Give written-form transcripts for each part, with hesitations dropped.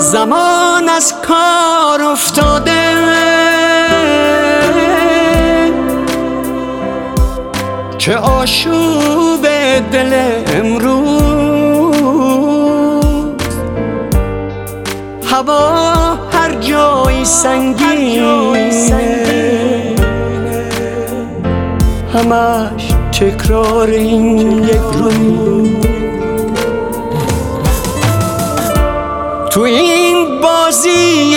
زمان از کار افتاده، که آشوب دل امروز هوا هر جایی سنگینه، همش تکرار این یک روز. تو این بازی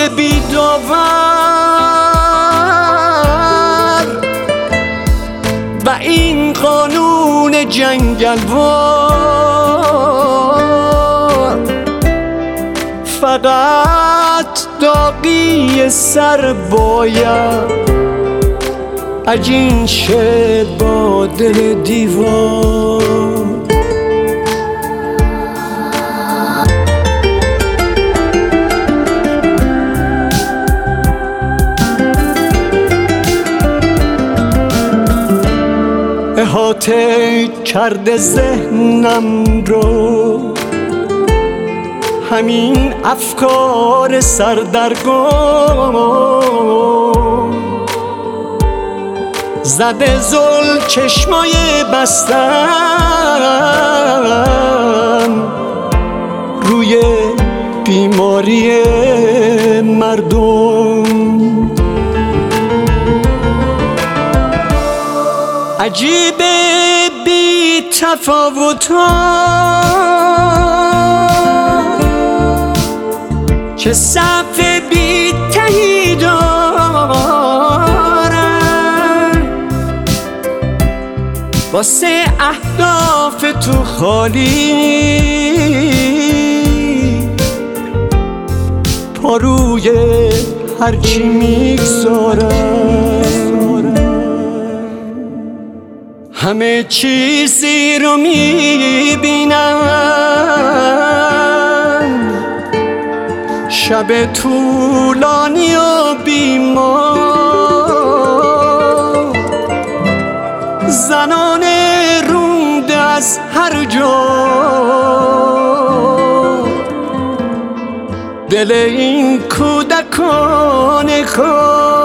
بی‌داور و این قانون جنگلوار، فقط داغی سر باید عجین شد با دل دیوار. احاطه کرده ذهنم رو همین افکار سردرگم، زده زل چشمای بستم روی بیماری مردم. عجیبه بی تفاوت‌ها چه صف بی تهی دارن، واسه اهداف تو خالی پا روی هرچی میگذارن. همه چیزی رو میبینم، شب طولانی و بیمار، زنان رونده از هر جا، دل این کودکان کار.